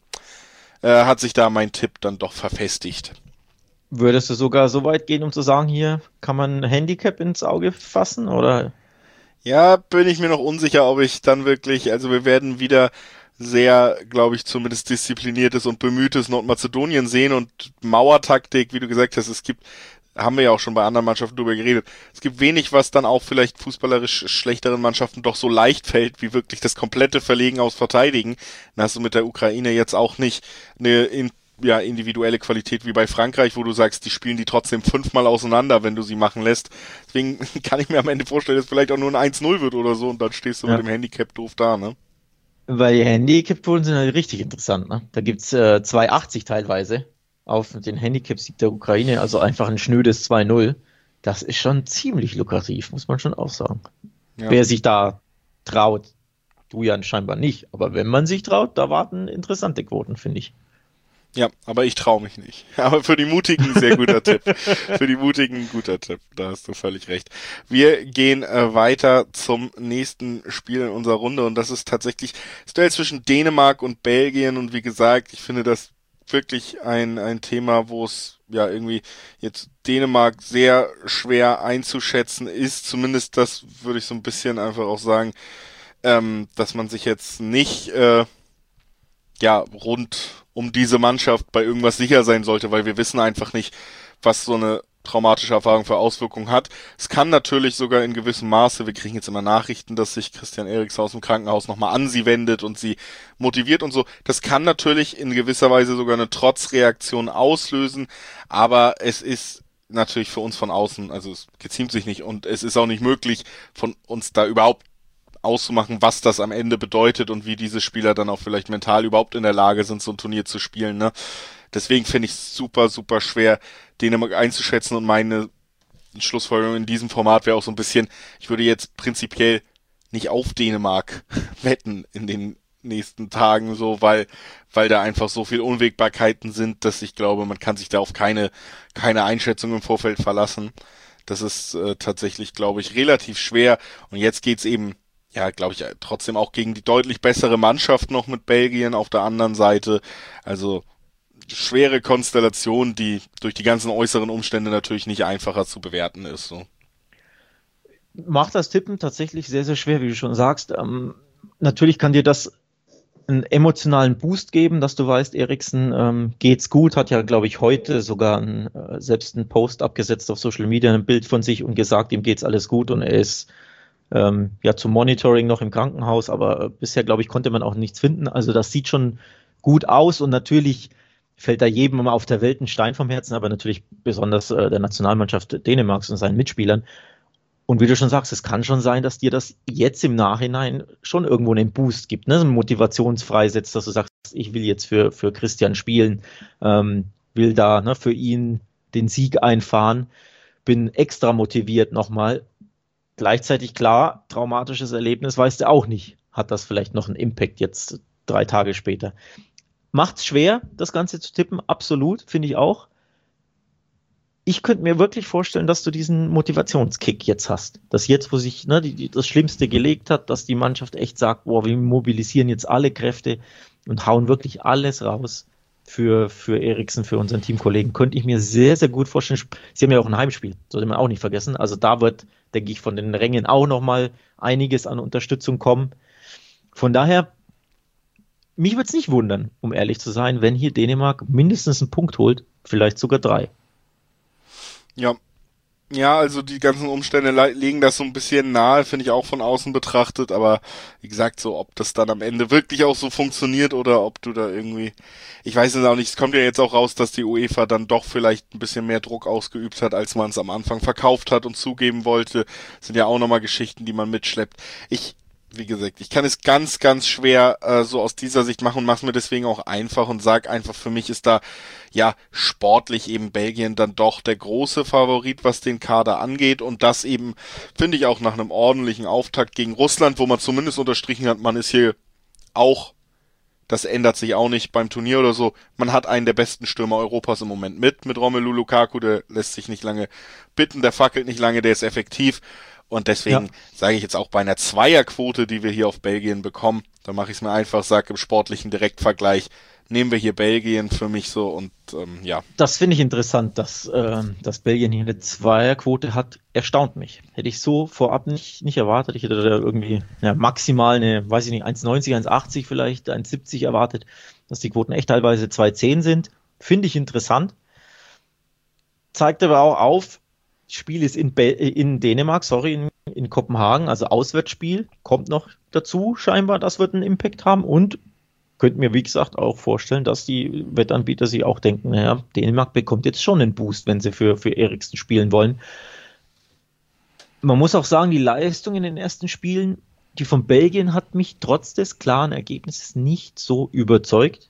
hat sich da mein Tipp dann doch verfestigt. Würdest du sogar so weit gehen, um zu sagen, hier kann man ein Handicap ins Auge fassen, oder? Ja, bin ich mir noch unsicher, ob ich dann wirklich, also wir werden wieder sehr, glaube ich, zumindest diszipliniertes und bemühtes Nordmazedonien sehen und Mauertaktik, wie du gesagt hast, haben wir ja auch schon bei anderen Mannschaften drüber geredet. Es gibt wenig, was dann auch vielleicht fußballerisch schlechteren Mannschaften doch so leicht fällt, wie wirklich das komplette Verlegen aus Verteidigen. Dann hast du mit der Ukraine jetzt auch nicht eine individuelle Qualität wie bei Frankreich, wo du sagst, die spielen die trotzdem 5-mal auseinander, wenn du sie machen lässt. Deswegen kann ich mir am Ende vorstellen, dass es vielleicht auch nur ein 1-0 wird oder so und dann stehst du mit dem Handicap doof da, ne? Weil die Handicap-Quoten sind halt richtig interessant, ne? Da gibt's 2,80 teilweise auf den Handicap-Sieg der Ukraine, also einfach ein schnödes 2-0. Das ist schon ziemlich lukrativ, muss man schon auch sagen. Ja. Wer sich da traut, du ja scheinbar nicht, aber wenn man sich traut, da warten interessante Quoten, finde ich. Ja, aber ich traue mich nicht. Aber für die Mutigen sehr guter Tipp. Für die Mutigen guter Tipp. Da hast du völlig recht. Wir gehen weiter zum nächsten Spiel in unserer Runde und das ist tatsächlich das Duell zwischen Dänemark und Belgien und wie gesagt, ich finde das wirklich ein Thema, wo es ja irgendwie jetzt Dänemark sehr schwer einzuschätzen ist. Zumindest das würde ich so ein bisschen einfach auch sagen, dass man sich jetzt nicht rund um diese Mannschaft bei irgendwas sicher sein sollte, weil wir wissen einfach nicht, was so eine traumatische Erfahrung für Auswirkungen hat. Es kann natürlich sogar in gewissem Maße, wir kriegen jetzt immer Nachrichten, dass sich Christian Eriksen aus dem Krankenhaus nochmal an sie wendet und sie motiviert und so. Das kann natürlich in gewisser Weise sogar eine Trotzreaktion auslösen, aber es ist natürlich für uns von außen, also es geziemt sich nicht und es ist auch nicht möglich, von uns da überhaupt auszumachen, was das am Ende bedeutet und wie diese Spieler dann auch vielleicht mental überhaupt in der Lage sind, so ein Turnier zu spielen, ne? Deswegen finde ich es super, super schwer, Dänemark einzuschätzen, und meine Schlussfolgerung in diesem Format wäre auch so ein bisschen, ich würde jetzt prinzipiell nicht auf Dänemark wetten in den nächsten Tagen, so, weil da einfach so viel Unwägbarkeiten sind, dass ich glaube, man kann sich da auf keine Einschätzung im Vorfeld verlassen. Das ist tatsächlich, glaube ich, relativ schwer. Und jetzt geht's eben, ja, glaube ich, trotzdem auch gegen die deutlich bessere Mannschaft noch mit Belgien auf der anderen Seite. Also schwere Konstellation, die durch die ganzen äußeren Umstände natürlich nicht einfacher zu bewerten ist. So. Macht das Tippen tatsächlich sehr, sehr schwer, wie du schon sagst. Natürlich kann dir das einen emotionalen Boost geben, dass du weißt, Eriksen geht's gut, hat ja, glaube ich, heute sogar selbst einen Post abgesetzt auf Social Media, ein Bild von sich und gesagt, ihm geht's alles gut, und er ist ja zum Monitoring noch im Krankenhaus, aber bisher, glaube ich, konnte man auch nichts finden. Also das sieht schon gut aus, und natürlich fällt da jedem immer auf der Welt ein Stein vom Herzen, aber natürlich besonders der Nationalmannschaft Dänemarks und seinen Mitspielern. Und wie du schon sagst, es kann schon sein, dass dir das jetzt im Nachhinein schon irgendwo einen Boost gibt, ne? So einen Motivationsfreisetz, dass du sagst, ich will jetzt für Christian spielen, will da, ne, für ihn den Sieg einfahren, bin extra motiviert nochmal. Gleichzeitig klar, traumatisches Erlebnis, weißt du auch nicht. Hat das vielleicht noch einen Impact jetzt 3 Tage später? Macht's schwer, das Ganze zu tippen, absolut, finde ich auch. Ich könnte mir wirklich vorstellen, dass du diesen Motivationskick jetzt hast. Dass jetzt, wo sich das Schlimmste gelegt hat, dass die Mannschaft echt sagt, boah, wir mobilisieren jetzt alle Kräfte und hauen wirklich alles raus für Eriksen, für unseren Teamkollegen. Könnte ich mir sehr, sehr gut vorstellen. Sie haben ja auch ein Heimspiel, sollte man auch nicht vergessen. Also da wird, denke ich, von den Rängen auch nochmal einiges an Unterstützung kommen. Von daher, mich würde es nicht wundern, um ehrlich zu sein, wenn hier Dänemark mindestens einen Punkt holt, vielleicht sogar 3. Ja. Ja, also die ganzen Umstände legen das so ein bisschen nahe, finde ich auch von außen betrachtet, aber wie gesagt, so ob das dann am Ende wirklich auch so funktioniert oder ob du da irgendwie, ich weiß es auch nicht, es kommt ja jetzt auch raus, dass die UEFA dann doch vielleicht ein bisschen mehr Druck ausgeübt hat, als man es am Anfang verkauft hat und zugeben wollte. Das sind ja auch nochmal Geschichten, die man mitschleppt. Wie gesagt, ich kann es ganz, ganz schwer so aus dieser Sicht machen und mache mir deswegen auch einfach und sag einfach, für mich ist da ja sportlich eben Belgien dann doch der große Favorit, was den Kader angeht, und das eben, finde ich, auch nach einem ordentlichen Auftakt gegen Russland, wo man zumindest unterstrichen hat, man ist hier auch, das ändert sich auch nicht beim Turnier oder so, man hat einen der besten Stürmer Europas im Moment mit Romelu Lukaku, der lässt sich nicht lange bitten, der fackelt nicht lange, der ist effektiv. Und deswegen sage ich jetzt auch bei einer Zweierquote, die wir hier auf Belgien bekommen, da mache ich es mir einfach, sage im sportlichen Direktvergleich, nehmen wir hier Belgien für mich so, und ja. Das finde ich interessant, dass Belgien hier eine Zweierquote hat, erstaunt mich. Hätte ich so vorab nicht erwartet. Ich hätte da irgendwie maximal eine, weiß ich nicht, 1,90, 1,80 vielleicht, 1,70 erwartet, dass die Quoten echt teilweise 2,10 sind. Finde ich interessant. Zeigt aber auch auf, Spiel ist in Dänemark, in Kopenhagen, also Auswärtsspiel, kommt noch dazu scheinbar, das wird einen Impact haben, und könnte mir, wie gesagt, auch vorstellen, dass die Wettanbieter sich auch denken, naja, Dänemark bekommt jetzt schon einen Boost, wenn sie für Eriksen spielen wollen. Man muss auch sagen, die Leistung in den ersten Spielen, die von Belgien, hat mich trotz des klaren Ergebnisses nicht so überzeugt.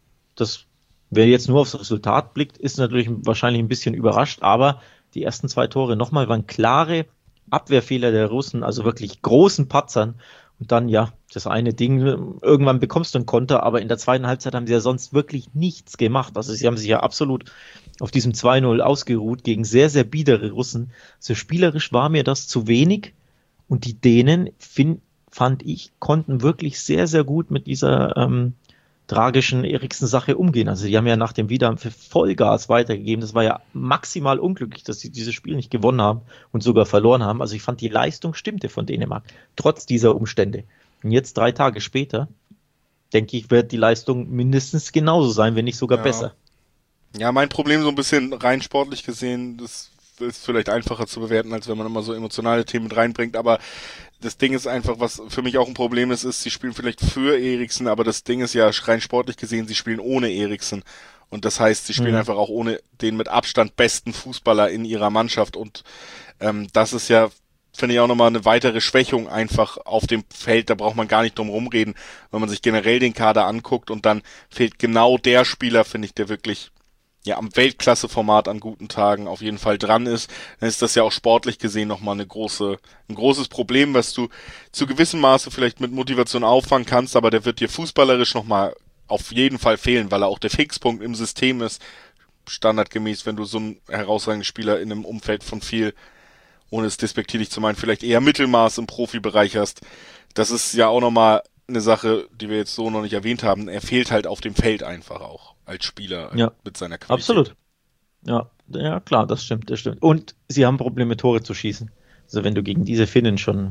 Wer jetzt nur aufs Resultat blickt, ist natürlich wahrscheinlich ein bisschen überrascht, aber die ersten 2 Tore nochmal waren klare Abwehrfehler der Russen, also wirklich großen Patzern. Und dann, ja, das eine Ding, irgendwann bekommst du einen Konter, aber in der zweiten Halbzeit haben sie ja sonst wirklich nichts gemacht. Also sie haben sich ja absolut auf diesem 2-0 ausgeruht gegen sehr, sehr biedere Russen. Also spielerisch war mir das zu wenig. Und die Dänen, fand ich, konnten wirklich sehr, sehr gut mit dieser tragischen Eriksen-Sache umgehen. Also die haben ja nach dem Wiederanpfiff Vollgas weitergegeben. Das war ja maximal unglücklich, dass sie dieses Spiel nicht gewonnen haben und sogar verloren haben. Also ich fand, die Leistung stimmte von Dänemark, trotz dieser Umstände. Und jetzt 3 Tage später, denke ich, wird die Leistung mindestens genauso sein, wenn nicht sogar besser. Ja, mein Problem so ein bisschen rein sportlich gesehen, das ist vielleicht einfacher zu bewerten, als wenn man immer so emotionale Themen mit reinbringt, aber das Ding ist einfach, was für mich auch ein Problem ist, sie spielen vielleicht für Eriksen, aber das Ding ist ja rein sportlich gesehen, sie spielen ohne Eriksen. Und das heißt, sie spielen einfach auch ohne den mit Abstand besten Fußballer in ihrer Mannschaft. Und das ist ja finde ich auch nochmal eine weitere Schwächung einfach auf dem Feld. Da braucht man gar nicht drum rumreden, wenn man sich generell den Kader anguckt und dann fehlt genau der Spieler, finde ich, der wirklich am Weltklasse-Format an guten Tagen auf jeden Fall dran ist. Dann ist das ja auch sportlich gesehen nochmal ein großes Problem, was du zu gewissem Maße vielleicht mit Motivation auffangen kannst, aber der wird dir fußballerisch nochmal auf jeden Fall fehlen, weil er auch der Fixpunkt im System ist. Standardgemäß, wenn du so einen herausragenden Spieler in einem Umfeld von viel, ohne es despektierlich zu meinen, vielleicht eher Mittelmaß im Profibereich hast. Das ist ja auch nochmal eine Sache, die wir jetzt so noch nicht erwähnt haben. Er fehlt halt auf dem Feld einfach auch als Spieler mit seiner Qualität. Absolut. Ja, klar, das stimmt. Und sie haben Probleme, Tore zu schießen. Also wenn du gegen diese Finnen schon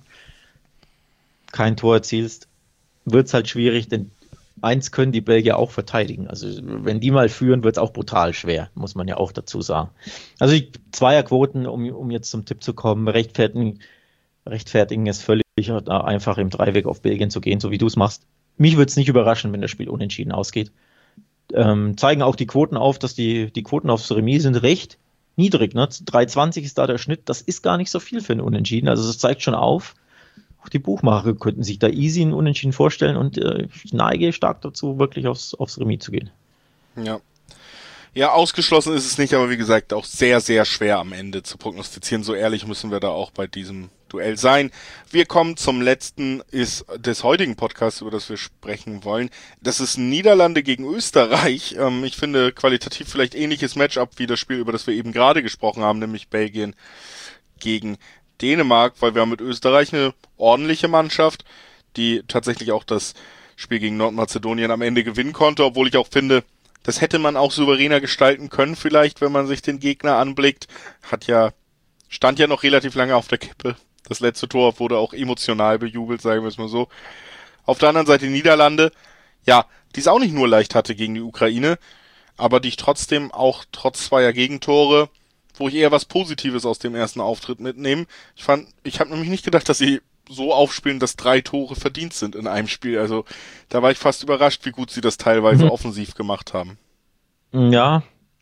kein Tor erzielst, wird's halt schwierig, denn eins können die Belgier auch verteidigen. Also wenn die mal führen, wird's auch brutal schwer, muss man ja auch dazu sagen. Also die Zweierquoten, um jetzt zum Tipp zu kommen, rechtfertigen es völlig einfach im Dreiweg auf Belgien zu gehen, so wie du es machst. Mich würde es nicht überraschen, wenn das Spiel unentschieden ausgeht. Zeigen auch die Quoten auf, dass die Quoten aufs Remis sind recht niedrig. Ne? 3,20 ist da der Schnitt. Das ist gar nicht so viel für ein Unentschieden. Also es zeigt schon auf, auch die Buchmacher könnten sich da easy ein Unentschieden vorstellen und ich neige stark dazu, wirklich aufs Remis zu gehen. Ja, ausgeschlossen ist es nicht, aber wie gesagt, auch sehr, sehr schwer am Ende zu prognostizieren. So ehrlich müssen wir da auch bei diesem Duell sein. Wir kommen zum letzten des heutigen Podcasts, über das wir sprechen wollen. Das ist Niederlande gegen Österreich. Ich finde qualitativ vielleicht ähnliches Matchup wie das Spiel, über das wir eben gerade gesprochen haben, nämlich Belgien gegen Dänemark, weil wir haben mit Österreich eine ordentliche Mannschaft, die tatsächlich auch das Spiel gegen Nordmazedonien am Ende gewinnen konnte, obwohl ich auch finde, das hätte man auch souveräner gestalten können vielleicht, wenn man sich den Gegner anblickt. Stand ja noch relativ lange auf der Kippe. Das letzte Tor wurde auch emotional bejubelt, sagen wir es mal so. Auf der anderen Seite die Niederlande, die es auch nicht nur leicht hatte gegen die Ukraine, aber die ich trotzdem auch trotz zweier Gegentore, wo ich eher was Positives aus dem ersten Auftritt mitnehme. Ich habe nämlich nicht gedacht, dass sie so aufspielen, dass 3 Tore verdient sind in einem Spiel. Also da war ich fast überrascht, wie gut sie das teilweise offensiv gemacht haben. Ja,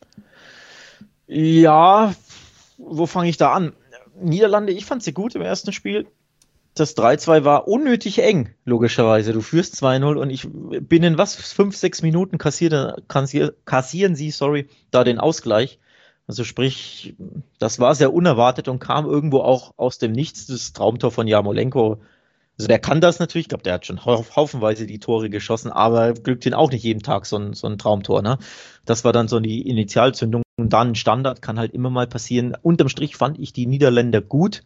wo fange ich da an? Niederlande, ich fand sie gut im ersten Spiel. Das 3-2 war unnötig eng, logischerweise. Du führst 2-0 und binnen 5-6 Minuten kassieren sie, da den Ausgleich. Also sprich, das war sehr unerwartet und kam irgendwo auch aus dem Nichts, das Traumtor von Jarmolenko. Also der kann das natürlich, ich glaube, der hat schon haufenweise die Tore geschossen, aber glückt ihn auch nicht jeden Tag so ein Traumtor. Ne? Das war dann so die Initialzündung. Und dann Standard, kann halt immer mal passieren. Unterm Strich fand ich die Niederländer gut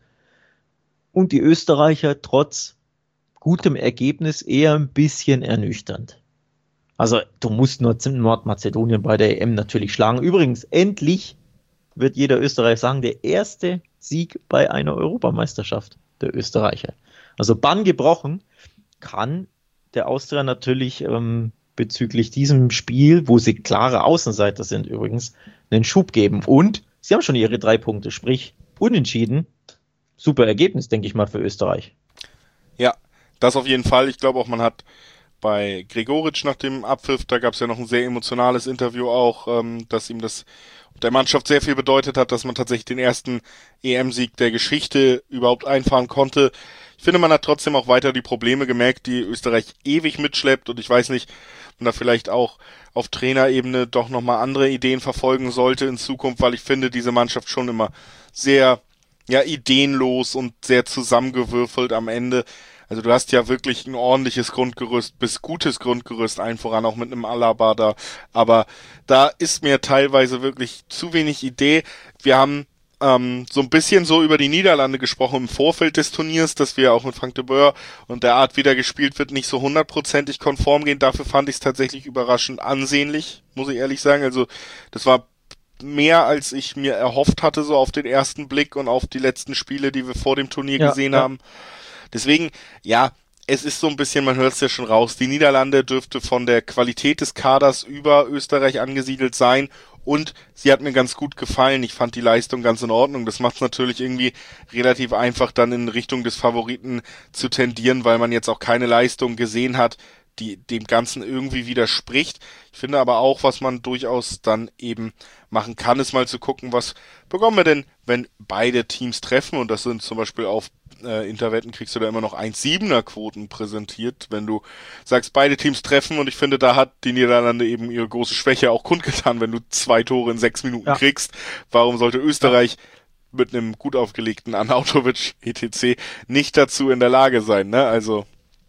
und die Österreicher trotz gutem Ergebnis eher ein bisschen ernüchternd. Also du musst nur Nordmazedonien bei der EM natürlich schlagen. Übrigens, endlich wird jeder Österreicher sagen, der erste Sieg bei einer Europameisterschaft der Österreicher. Also Bann gebrochen, kann der Austria natürlich bezüglich diesem Spiel, wo sie klare Außenseiter sind übrigens, einen Schub geben. Und sie haben schon ihre 3 Punkte, sprich unentschieden. Super Ergebnis, denke ich mal, für Österreich. Ja, das auf jeden Fall. Ich glaube auch, man hat bei Gregoritsch nach dem Abpfiff, da gab es ja noch ein sehr emotionales Interview auch, dass ihm das der Mannschaft sehr viel bedeutet hat, dass man tatsächlich den ersten EM-Sieg der Geschichte überhaupt einfahren konnte. Ich finde, man hat trotzdem auch weiter die Probleme gemerkt, die Österreich ewig mitschleppt, und ich weiß nicht, ob man da vielleicht auch auf Trainerebene doch nochmal andere Ideen verfolgen sollte in Zukunft, weil ich finde, diese Mannschaft schon immer sehr ideenlos und sehr zusammengewürfelt am Ende. Also du hast ja wirklich ein ordentliches Grundgerüst bis gutes Grundgerüst, allen voran auch mit einem Alaba da. Aber da ist mir teilweise wirklich zu wenig Idee. Wir haben so ein bisschen so über die Niederlande gesprochen im Vorfeld des Turniers, dass wir auch mit Frank de Boer und der Art, wie da gespielt wird, nicht so 100%ig konform gehen. Dafür fand ich es tatsächlich überraschend ansehnlich, muss ich ehrlich sagen. Also das war mehr, als ich mir erhofft hatte, so auf den ersten Blick und auf die letzten Spiele, die wir vor dem Turnier gesehen haben. Deswegen, es ist so ein bisschen, man hört es ja schon raus, die Niederlande dürfte von der Qualität des Kaders über Österreich angesiedelt sein, und sie hat mir ganz gut gefallen. Ich fand die Leistung ganz in Ordnung. Das macht es natürlich irgendwie relativ einfach, dann in Richtung des Favoriten zu tendieren, weil man jetzt auch keine Leistung gesehen hat, dem Ganzen irgendwie widerspricht. Ich finde aber auch, was man durchaus dann eben machen kann, ist mal zu gucken, was bekommen wir denn, wenn beide Teams treffen, und das sind zum Beispiel auf Interwetten kriegst du da immer noch 1,7er Quoten präsentiert, wenn du sagst, beide Teams treffen, und ich finde, da hat die Niederlande eben ihre große Schwäche auch kundgetan, wenn du 2 Tore in 6 Minuten kriegst. Warum sollte Österreich mit einem gut aufgelegten Arnautovic etc. nicht dazu in der Lage sein, ne? Also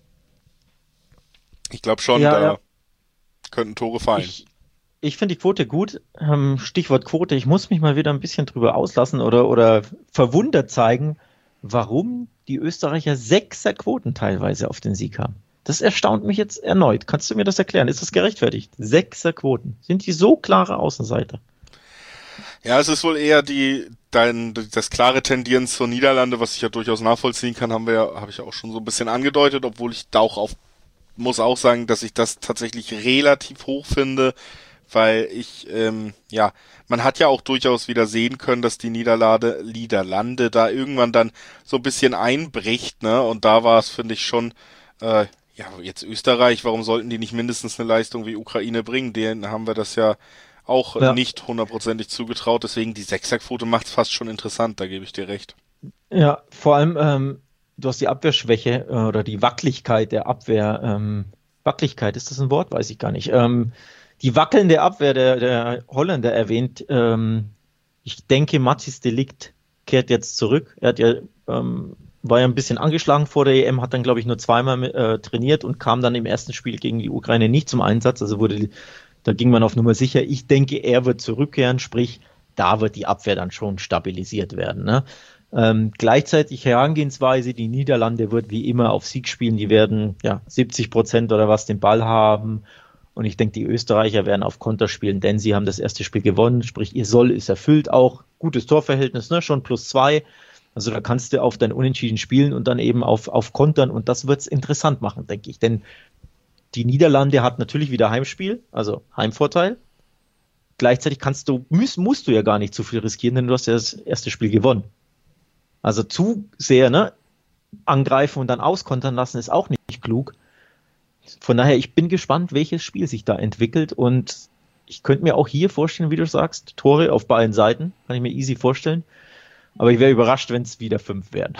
ich glaube schon, da könnten Tore fallen. Ich finde die Quote gut. Stichwort Quote, ich muss mich mal wieder ein bisschen drüber auslassen oder verwundert zeigen, warum die Österreicher 6er Quoten teilweise auf den Sieg haben. Das erstaunt mich jetzt erneut. Kannst du mir das erklären? Ist das gerechtfertigt? 6er Quoten. Sind die so klare Außenseiter? Ja, es ist wohl eher das klare Tendieren zur Niederlande, was ich ja durchaus nachvollziehen kann, habe ich auch schon so ein bisschen angedeutet, obwohl ich da auch muss auch sagen, dass ich das tatsächlich relativ hoch finde, weil man hat ja auch durchaus wieder sehen können, dass die Niederlande da irgendwann dann so ein bisschen einbricht, ne? Und da war es, finde ich, schon, jetzt Österreich, warum sollten die nicht mindestens eine Leistung wie Ukraine bringen? Denen haben wir das ja auch nicht hundertprozentig zugetraut, deswegen die Sechserquote macht es fast schon interessant, da gebe ich dir recht. Ja, vor allem, du hast die Abwehrschwäche oder die Wackeligkeit der Abwehr. Wackeligkeit, ist das ein Wort? Weiß ich gar nicht. Die wackelnde Abwehr der Holländer erwähnt. Ich denke, Matthijs de Ligt kehrt jetzt zurück. Er hat war ja ein bisschen angeschlagen vor der EM, hat dann, glaube ich, nur zweimal trainiert und kam dann im ersten Spiel gegen die Ukraine nicht zum Einsatz. Also da ging man auf Nummer sicher. Ich denke, er wird zurückkehren, sprich, da wird die Abwehr dann schon stabilisiert werden, ne? Gleichzeitig Herangehensweise, die Niederlande wird wie immer auf Sieg spielen, die werden 70% oder was den Ball haben, und ich denke, die Österreicher werden auf Konter spielen, denn sie haben das erste Spiel gewonnen, sprich ihr Soll ist erfüllt, auch gutes Torverhältnis, ne? Schon +2, also da kannst du auf dein Unentschieden spielen und dann eben auf Kontern, und das wird's interessant machen, denke ich, denn die Niederlande hat natürlich wieder Heimspiel, also Heimvorteil. Gleichzeitig musst du ja gar nicht zu viel riskieren, denn du hast ja das erste Spiel gewonnen. Also zu sehr, ne, angreifen und dann auskontern lassen ist auch nicht klug. Von daher, ich bin gespannt, welches Spiel sich da entwickelt, und ich könnte mir auch hier vorstellen, wie du sagst, Tore auf beiden Seiten, kann ich mir easy vorstellen. Aber ich wäre überrascht, wenn es wieder 5 werden.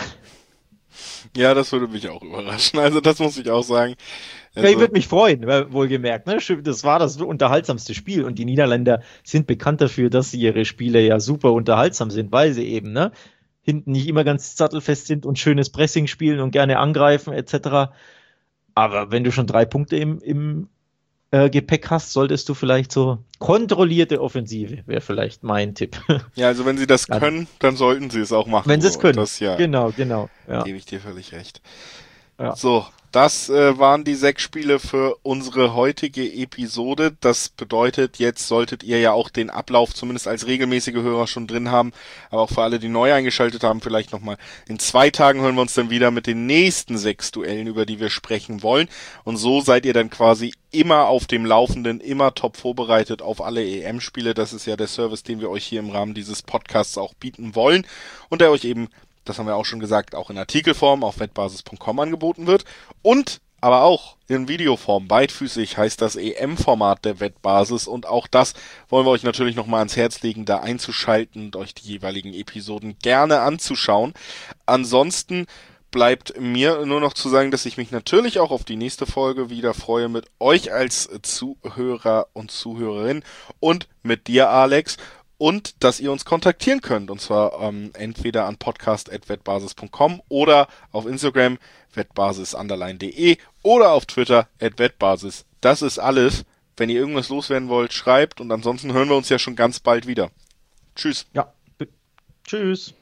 Ja, das würde mich auch überraschen. Also das muss ich auch sagen. Also, ich würde mich freuen, wohlgemerkt. Ne? Das war das unterhaltsamste Spiel, und die Niederländer sind bekannt dafür, dass ihre Spiele ja super unterhaltsam sind, weil sie eben hinten nicht immer ganz sattelfest sind und schönes Pressing spielen und gerne angreifen etc. Aber wenn du schon 3 Punkte im Gepäck hast, solltest du vielleicht so kontrollierte Offensive, wäre vielleicht mein Tipp. Ja, also wenn sie das können, dann sollten sie es auch machen. Wenn sie es können, das, genau. Ja. Gebe ich dir völlig recht. Ja. So, das waren die 6 Spiele für unsere heutige Episode. Das bedeutet, jetzt solltet ihr ja auch den Ablauf zumindest als regelmäßige Hörer schon drin haben. Aber auch für alle, die neu eingeschaltet haben, vielleicht nochmal. In 2 Tagen hören wir uns dann wieder mit den nächsten 6 Duellen, über die wir sprechen wollen. Und so seid ihr dann quasi immer auf dem Laufenden, immer top vorbereitet auf alle EM-Spiele. Das ist ja der Service, den wir euch hier im Rahmen dieses Podcasts auch bieten wollen. Und der euch eben, das haben wir auch schon gesagt, auch in Artikelform auf wettbasis.com angeboten wird, und aber auch in Videoform. Beidfüßig heißt das EM-Format der Wettbasis, und auch das wollen wir euch natürlich nochmal ans Herz legen, da einzuschalten und euch die jeweiligen Episoden gerne anzuschauen. Ansonsten bleibt mir nur noch zu sagen, dass ich mich natürlich auch auf die nächste Folge wieder freue mit euch als Zuhörer und Zuhörerin und mit dir, Alex. Und dass ihr uns kontaktieren könnt, und zwar entweder an podcast@wettbasis.com oder auf Instagram wettbasis_de oder auf Twitter @wettbasis. Das ist alles. Wenn ihr irgendwas loswerden wollt, schreibt, und ansonsten hören wir uns ja schon ganz bald wieder. Tschüss. Ja, tschüss.